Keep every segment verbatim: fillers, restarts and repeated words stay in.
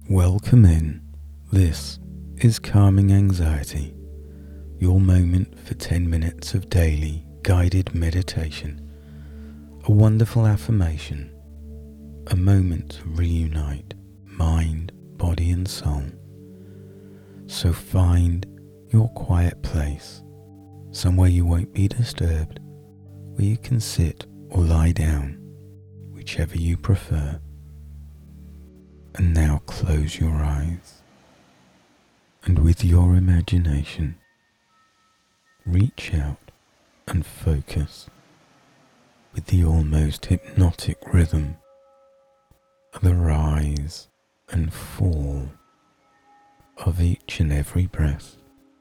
Welcome in. This is Calming Anxiety, your moment for ten minutes of daily guided meditation, a wonderful affirmation, a moment to reunite mind, body and soul. So find your quiet place, somewhere you won't be disturbed, where you can sit or lie down, whichever you prefer. And now close your eyes, and with your imagination, reach out and focus with the almost hypnotic rhythm of the rise and fall of each and every breath.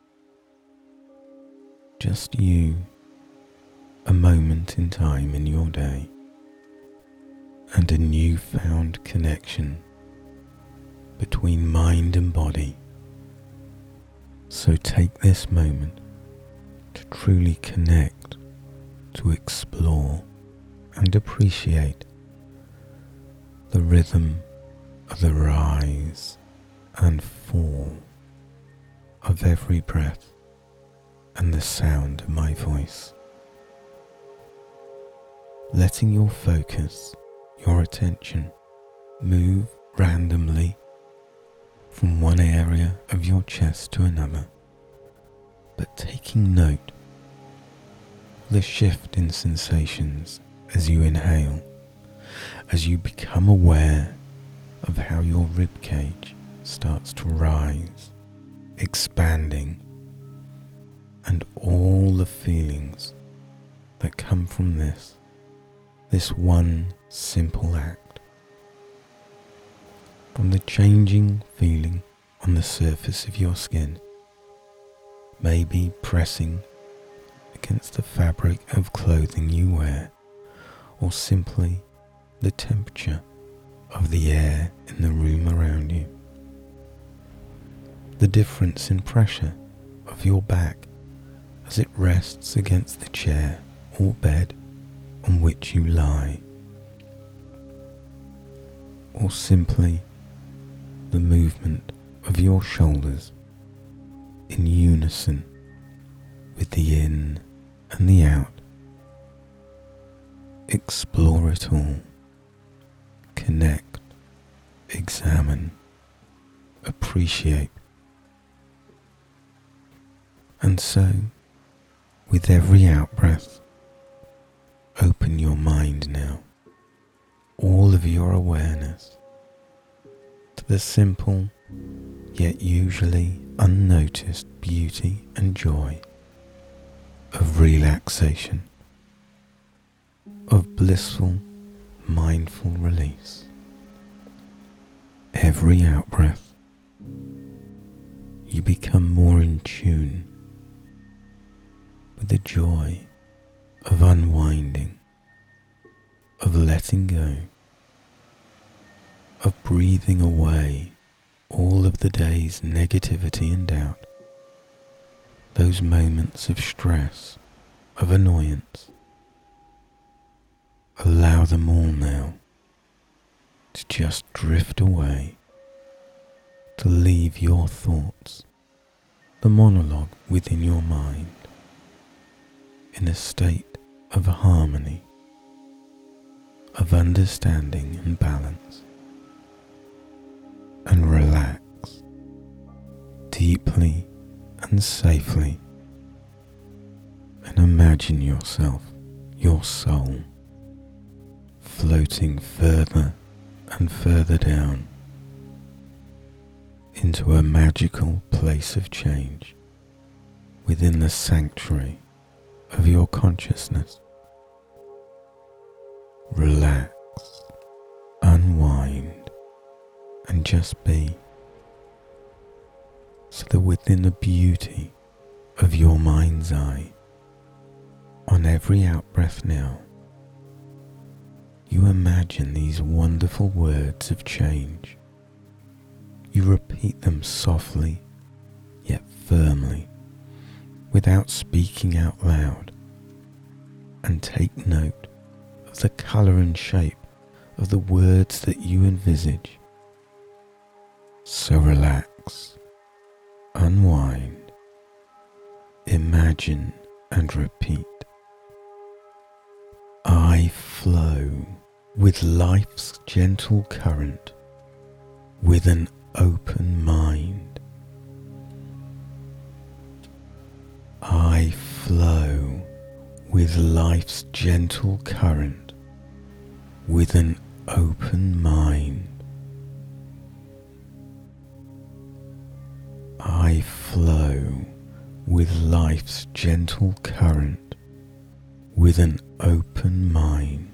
Just you, a moment in time in your day, and a newfound connection between mind and body. So take this moment to truly connect, to explore and appreciate the rhythm of the rise and fall of every breath and the sound of my voice. Letting your focus, your attention, move randomly from one area of your chest to another, but taking note of the shift in sensations as you inhale, as you become aware of how your ribcage starts to rise, expanding, and all the feelings that come from this, this one simple act. From the changing feeling on the surface of your skin, maybe pressing against the fabric of clothing you wear, or simply the temperature of the air in the room around you. The difference in pressure of your back as it rests against the chair or bed on which you lie, or simply the movement of your shoulders in unison with the in and the out. Explore it all. Connect, examine, appreciate. And so, with every out-breath, open your mind now, all of your awareness, to the simple, yet usually unnoticed beauty and joy of relaxation, of blissful, mindful release. Every out-breath, you become more in tune with the joy of unwinding, of letting go, of breathing away all of the day's negativity and doubt, those moments of stress, of annoyance. Allow them all now to just drift away, to leave your thoughts, the monologue within your mind, in a state of harmony, of understanding and balance. And relax deeply and safely, and imagine yourself, your soul, floating further and further down into a magical place of change within the sanctuary of your consciousness. Relax, unwind, and just be, so that within the beauty of your mind's eye, on every out-breath now, you imagine these wonderful words of change. You repeat them softly, yet firmly, without speaking out loud, and take note of the colour and shape of the words that you envisage, So relax, unwind, imagine and repeat. I flow with life's gentle current with an open mind. I flow with life's gentle current with an open mind. I flow with life's gentle current with an open mind.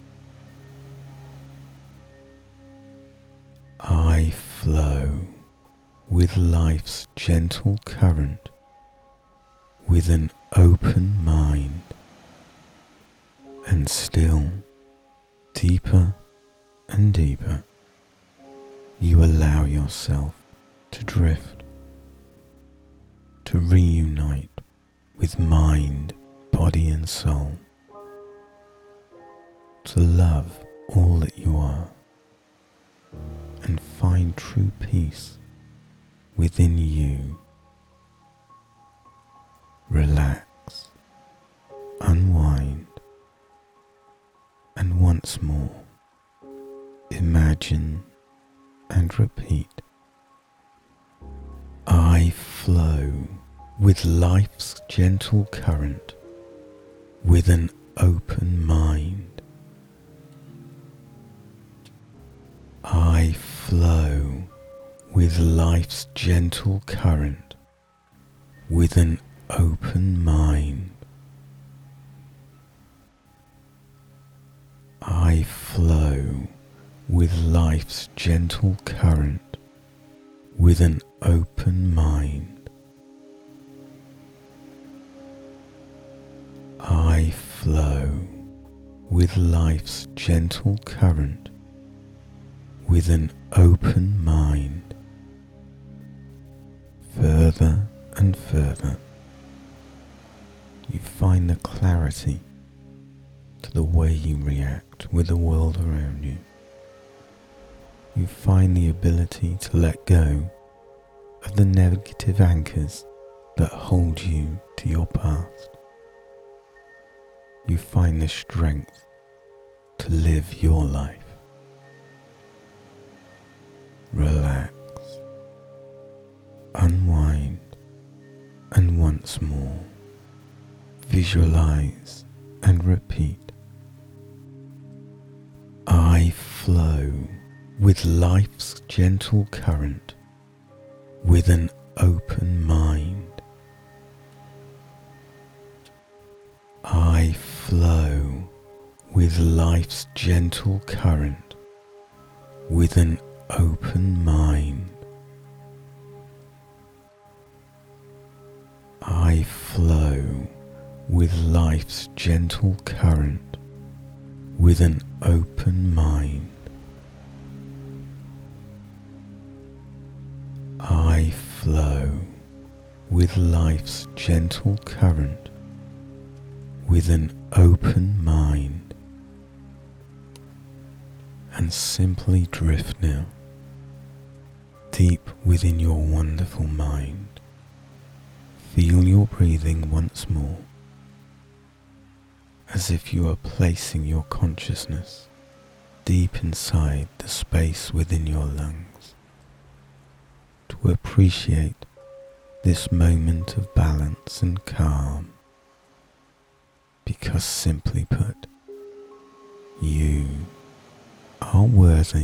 I flow with life's gentle current with an open mind, and still deeper and deeper you allow yourself to drift, to reunite with mind, body and soul, to love all that you are and find true peace within you. Relax, unwind, and once more imagine and repeat. I flow with life's gentle current with an open mind. I flow with life's gentle current with an open mind. I flow with life's gentle current with an open mind. I flow with life's gentle current with an open mind. Further and further you find the clarity to the way you react with the world around you. You find the ability to let go of the negative anchors that hold you to your past. You find the strength to live your life. Relax, unwind, and once more visualize and repeat. I flow with life's gentle current with an open mind. I flow with life's gentle current with an open mind. I flow with life's gentle current with an open mind. I flow with life's gentle current with an open mind, and simply drift now deep within your wonderful mind. Feel your breathing once more, as if you are placing your consciousness deep inside the space within your lungs, to appreciate this moment of balance and calm, because simply put, you are worthy.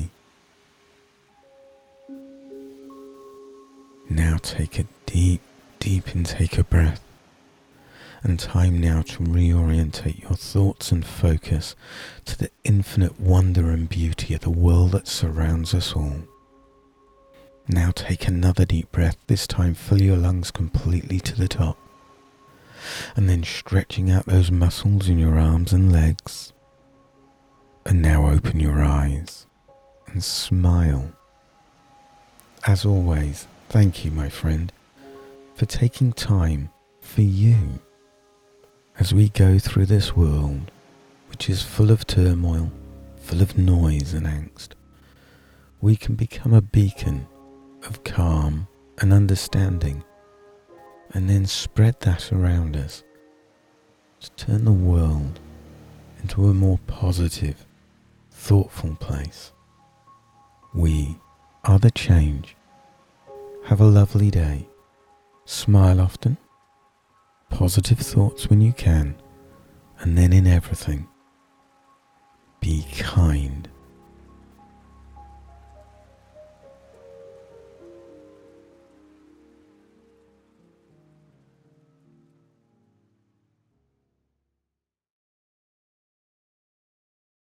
Now take a deep, deep intake of breath, and time now to reorientate your thoughts and focus to the infinite wonder and beauty of the world that surrounds us all. Now take another deep breath, this time fill your lungs completely to the top, and then stretching out those muscles in your arms and legs. And now open your eyes and smile. As always, thank you, my friend, for taking time for you. As we go through this world, which is full of turmoil, full of noise and angst, we can become a beacon of calm and understanding, and then spread that around us to turn the world into a more positive, thoughtful place. We are the change. Have a lovely day. Smile often. Positive thoughts when you can. And then in everything, be kind.